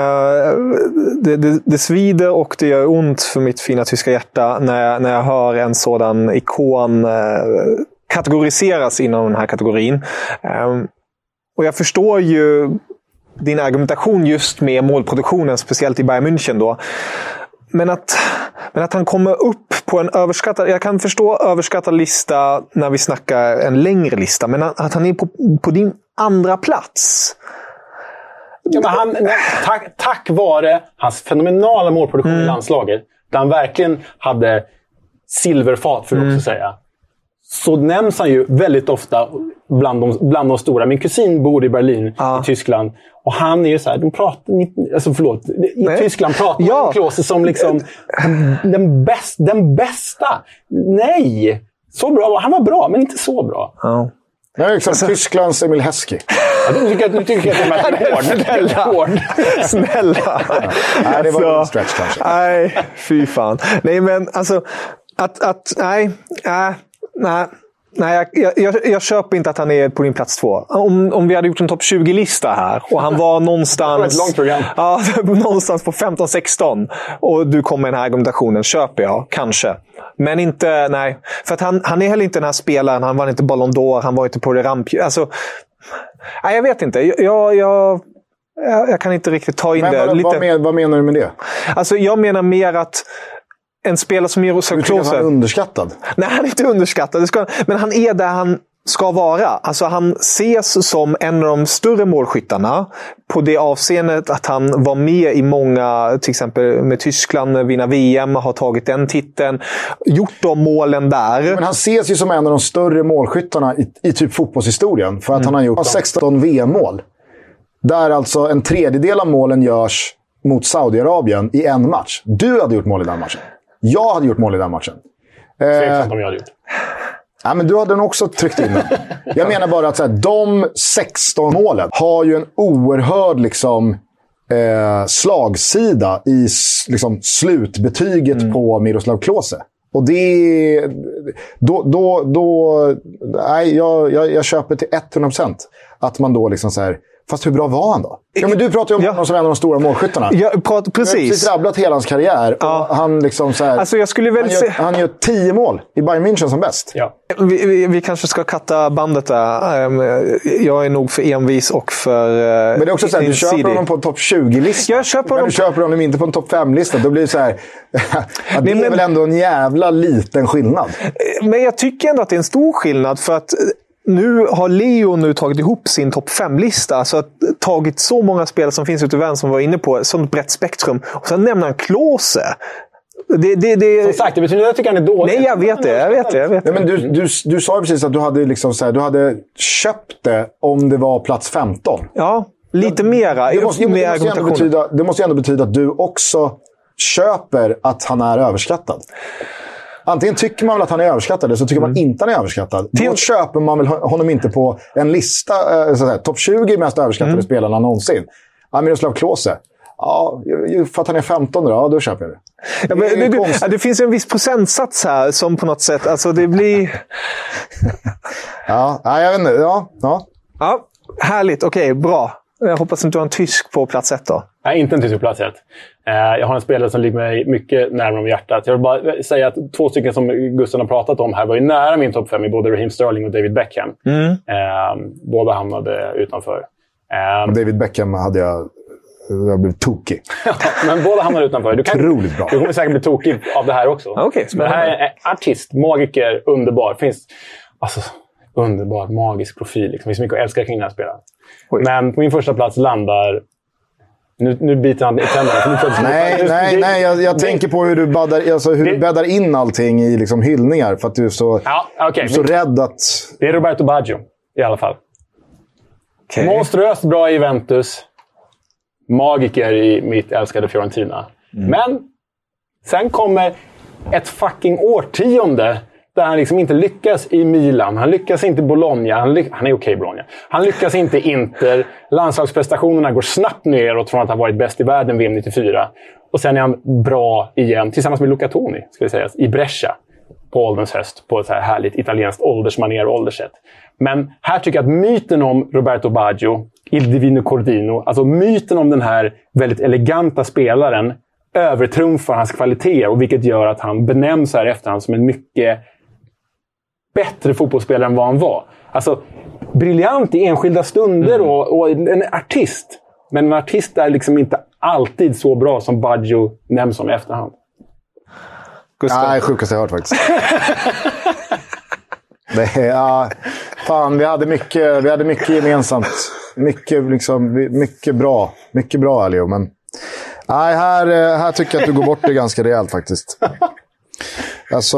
det svider och det gör ont för mitt fina tyska hjärta när jag hör en sådan ikon kategoriseras inom den här kategorin. Och jag förstår ju din argumentation just med målproduktionen, speciellt i Bayern München då. Men att han kommer upp på en överskattad... Jag kan förstå överskattad lista när vi snackar en längre lista. Men att han är på din andra plats. Ja, men tack vare hans fenomenala målproduktion i landslaget, där han verkligen hade silverfat, för att också säga, så nämns han ju väldigt ofta bland de stora. Min kusin bor i Berlin, i Tyskland. Och han är ju så här, i Tyskland pratar man om Klose som liksom den bästa. Nej! Så bra. Han var bra, men inte så bra. Ja. Det är liksom Tysklands Emil Heskey. Du tycker att det är hård. Snälla. Nej, det var en stretch kanske. Nej, fy fan. Nej, men alltså Nej, jag köper inte att han är på din plats 2. Om vi hade gjort en topp 20-lista här och han var någonstans... ett långt program. Ja, någonstans på 15-16 och du kom med den här argumentationen, köper jag, kanske. Men inte, nej. För att han är heller inte den här spelaren. Han var inte Ballon d'Or, han var inte på det alltså, nej, jag vet inte. Jag kan inte riktigt ta in det. Vad menar du med det? Alltså, jag menar mer att en spelare som Miroslav Klose... Du tycker han är underskattad? Nej, han är inte underskattad. Men han är där han ska vara. Alltså, han ses som en av de större målskyttarna på det avseendet att han var med i många, till exempel med Tyskland, vinna VM, har tagit den titeln, gjort de målen där. Men han ses ju som en av de större målskyttarna i typ fotbollshistorien, för att han har gjort 16 VM-mål. Där alltså en tredjedel av målen görs mot Saudiarabien i en match. Du hade gjort mål i den matchen. Jag hade gjort mål i den matchen. Tveksamt om jag hade gjort. Ja, men du hade nog också tryckt in den. Jag menar bara att så här, de 16 målen har ju en oerhörd liksom, slagsida i liksom, slutbetyget på Miroslav Klose. Och det... Nej, jag köper till 100% att man då liksom så här... Fast hur bra var han då? Ja, men du pratar ju om honom som en av de stora målskyttarna. Ja, precis. Jag har precis rabblat hela hans karriär. Ja. Och han liksom så här, alltså jag skulle väl han gör 10 mål i Bayern München som bäst. Ja. Vi kanske ska katta bandet där. Jag är nog för envis och för... Men det är också så här, du köper honom på en topp 20-lista. Jag köper honom... Men du köper honom inte på en topp 5-lista. Då blir det så här... det är väl ändå en jävla liten skillnad. Men jag tycker ändå att det är en stor skillnad, för att nu har Leo tagit ihop sin topp 5-lista. Alltså tagit så många spelare som finns ute i världen som var inne på som ett brett spektrum. Och sen nämner han Klose. Som sagt, det betyder att jag tycker han är dålig. Nej, jag vet det. Nej, men du sa ju precis att du hade, liksom så här, du hade köpt det om det var plats 15. Ja, lite mera. Det måste ju ändå betyda att du också köper att han är överskattad. Antingen tycker man väl att han är överskattad, eller så tycker man inte att han är överskattad. Då köper man väl honom inte på en lista, topp 20 mest överskattade spelarna någonsin. Miroslav Klose. Ja, för att han är 15 då köper jag det. Ja, men det finns ju en viss procentsats här som på något sätt, alltså det blir... ja, jag vet inte. Ja, härligt. Okej, bra. Jag hoppas inte du har en tysk på plats 1 då. Nej, inte en tysk på plats 1. Jag har en spelare som ligger mig mycket närmare om hjärtat. Jag vill bara säga att 2 stycken som Gustav har pratat om här var ju nära min topp 5 i både Raheem Sterling och David Beckham. Båda hamnade utanför. David Beckham hade jag blivit tokig. Men båda hamnar utanför. Otroligt bra. Du kommer säkert bli tokig av det här också. Okay, men det här är artist, magiker, underbar. Finns alltså underbar, magisk profil. Liksom. Det finns mycket att älska kring den här spelaren. Men på min första plats landar... Nu biter han i tänderna. Nej, jag tänker på hur du bäddar in allting i liksom hyllningar. För att du är så, du är så rädd att... Det är Roberto Baggio i alla fall. Okay. Monstruöst bra i Juventus. Magiker i mitt älskade Fiorentina. Men sen kommer ett fucking årtionde där han liksom inte lyckas i Milan. Han lyckas inte i Bologna. Han är okej, Bologna. Han lyckas inte i Inter. Landslagsprestationerna går snabbt neråt från att ha varit bäst i världen VM 94. Och sen är han bra igen, tillsammans med Luca Toni, ska vi säga, i Brescia på ålderns höst. På ett så här härligt italienskt åldersmanér och ålderssätt. Men här tycker jag att myten om Roberto Baggio, Il Divino Cordino, alltså myten om den här väldigt eleganta spelaren övertrumfar hans kvaliteter, och vilket gör att han benämns här efterhand som en mycket bättre fotbollsspelare än vad han var. Alltså, briljant i enskilda stunder och en artist. Men en artist är liksom inte alltid så bra som Baggio nämns som i efterhand. Gustav. Nej, sjukaste jag hört faktiskt. Fan, vi hade mycket gemensamt. Mycket bra, Leo. Men nej, här tycker jag att du går bort det ganska rejält faktiskt. Alltså...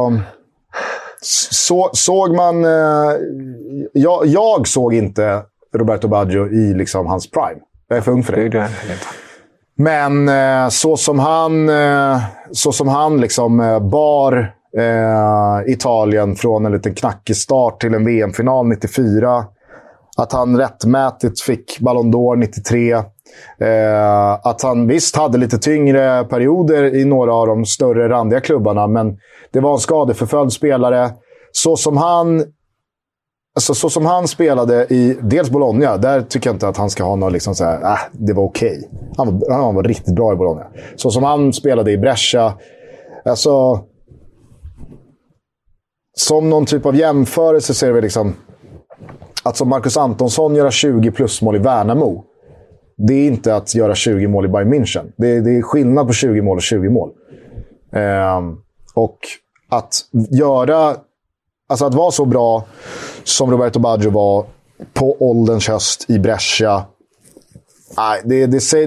såg man... Jag såg inte Roberto Baggio i liksom hans prime. Jag är för ung för det. Men så som han liksom bar Italien från en liten knackig start till en VM-final 94. Att han rättmätigt fick Ballon d'Or 93. Att han visst hade lite tyngre perioder i några av de större randiga klubbarna, men det var en skadeförföljd spelare. Så som han spelade i dels Bologna, där tycker jag inte att han ska ha något liksom så här, det var okej. Han var riktigt bra i Bologna. Så som han spelade i Brescia, alltså som någon typ av jämförelse så är det liksom att som Marcus Antonsson göra 20 plusmål i Värnamo, det är inte att göra 20 mål i Bayern München. Det är skillnad på 20 mål och 20 mål. Och att göra, alltså att vara så bra som Roberto Baggio var på ålderns höst i Brescia. Nej,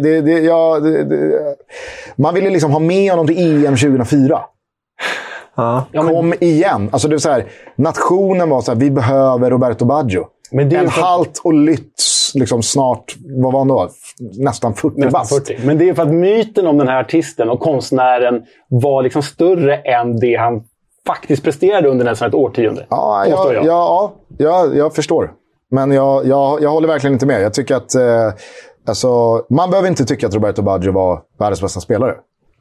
man ville liksom ha med honom till EM 2004. Kom igen. Alltså det är så här, nationen var så här, vi behöver Roberto Baggio. Men det är halt och lytt liksom snart, vad var han då? Nästan 40. Men det är för att myten om den här artisten och konstnären var liksom större än det han faktiskt presterade under nästan ett årtionde. Jag förstår. Men jag håller verkligen inte med. Jag tycker att alltså, man behöver inte tycka att Roberto Baggio var världens bästa spelare.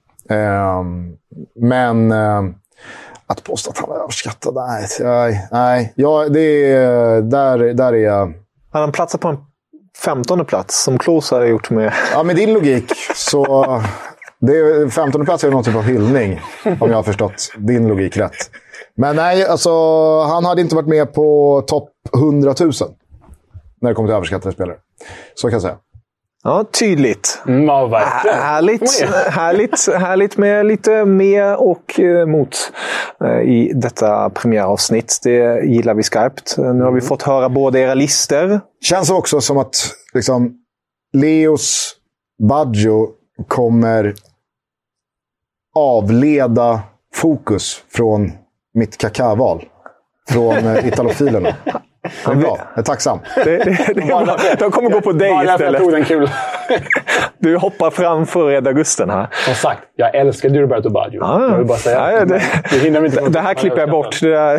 Men att påstå att han var överskattad, nej. Ja, det är, där är jag. Han platsar på en 15:e plats som Klose har gjort med. Ja, med din logik så det är 15:e plats är någon typ av hyllning, om jag har förstått din logik rätt. Men nej, alltså han hade inte varit med på topp 100 000 när det kommer till överskattade spelare. Så kan jag säga. Ja, tydligt. Ja, verkligen. Härligt med lite med och mot i detta premiäravsnitt. Det gillar vi skarpt. Nu har vi fått höra båda era lister. Känns också som att liksom, Leos Baggio kommer avleda fokus från mitt kakaval. Från italofilerna. Det är bra. Jag är tacksam. De kommer gå på dig istället. Jag tog den kul. Du hoppar framför Red Gusten här. Som sagt, jag älskar Roberto Baggio. Jag vill bara säga. Det här klipper jag bort.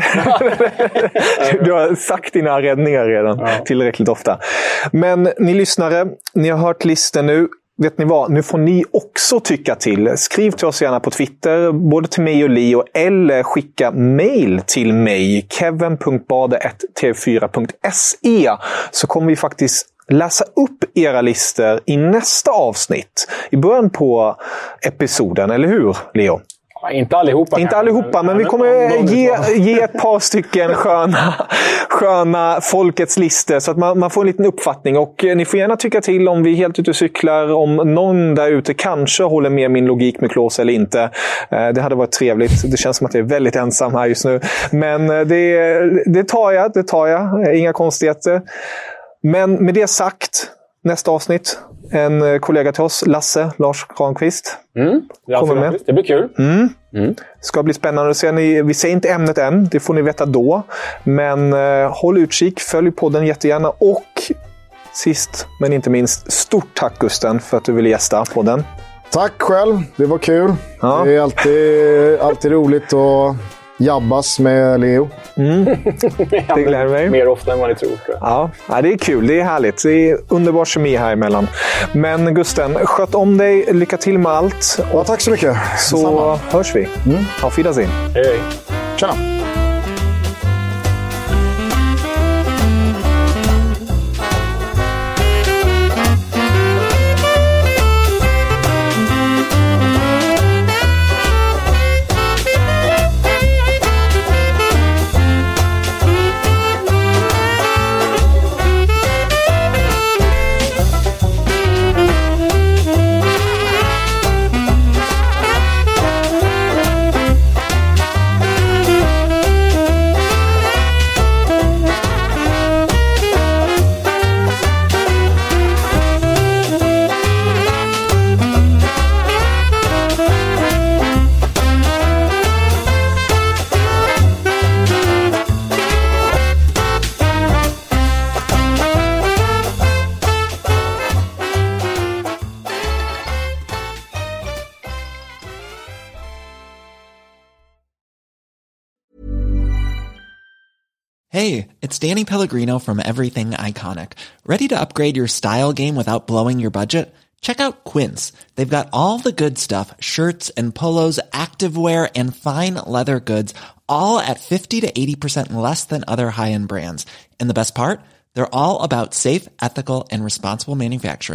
Du har sagt dina räddningar redan tillräckligt ofta. Men ni lyssnare, ni har hört listan nu. Vet ni vad? Nu får ni också tycka till. Skriv till oss gärna på Twitter, både till mig och Leo, eller skicka mail till mig, kevin.bade@tv4.se, så kommer vi faktiskt läsa upp era listor i nästa avsnitt. I början på episoden, eller hur, Leo? Inte allihopa, men vi kommer ge ett par stycken sköna folkets listor så att man får en liten uppfattning. Och ni får gärna tycka till om vi är helt ute och cyklar, om någon där ute kanske håller med min logik med Klose eller inte. Det hade varit trevligt. Det känns som att jag är väldigt ensam här just nu. Men det tar jag. Inga konstigheter. Men med det sagt, nästa avsnitt, en kollega till oss, Lars Granqvist. Kommer med. Det blir kul. Ska bli spännande att se. Vi säger inte ämnet än, det får ni veta då. Men håll utkik, följ podden jättegärna. Och sist men inte minst, stort tack Gusten för att du ville gästa podden. Tack själv, det var kul. Ja. Det är alltid roligt att jabbas med Leo. Det gläder mig. Mer ofta än vad ni tror. Ja, det är kul. Det är härligt. Det är underbar kemi här emellan. Men Gusten, sköt om dig. Lycka till med allt. Ja, tack så mycket. Så detsamma. Hörs vi. Auf Wiedersehen. Hej. Tjena. Hey, it's Danny Pellegrino from Everything Iconic. Ready to upgrade your style game without blowing your budget? Check out Quince. They've got all the good stuff, shirts and polos, activewear, and fine leather goods, all at 50 to 80% less than other high-end brands. And the best part? They're all about safe, ethical, and responsible manufacturing.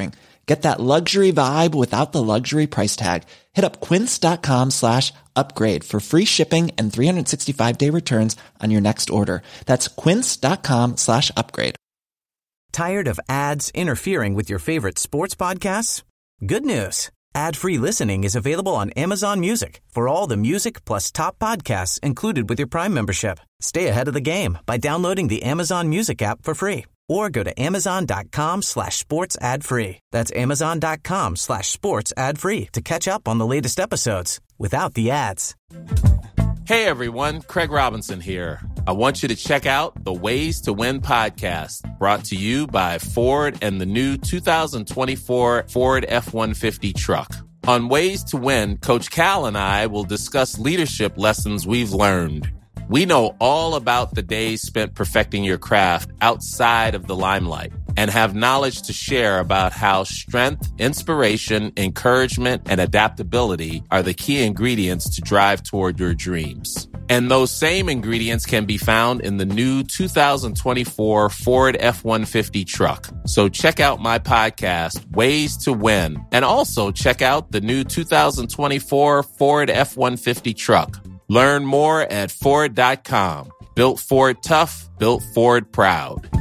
Get that luxury vibe without the luxury price tag. Hit up quince.com/upgrade for free shipping and 365-day returns on your next order. That's quince.com/upgrade. Tired of ads interfering with your favorite sports podcasts? Good news. Ad-free listening is available on Amazon Music for all the music plus top podcasts included with your Prime membership. Stay ahead of the game by downloading the Amazon Music app for free or go to amazon.com/sports ad free. That's amazon.com/sports ad free to catch up on the latest episodes without the ads. Hey everyone, Craig Robinson here. I want you to check out the Ways to Win podcast, brought to you by Ford and the new 2024 Ford F-150 truck. On Ways to Win, Coach Cal and I will discuss leadership lessons we've learned. We know all about the days spent perfecting your craft outside of the limelight and have knowledge to share about how strength, inspiration, encouragement, and adaptability are the key ingredients to drive toward your dreams. And those same ingredients can be found in the new 2024 Ford F-150 truck. So check out my podcast, Ways to Win, and also check out the new 2024 Ford F-150 truck. Learn more at Ford.com. Built Ford tough, built Ford proud.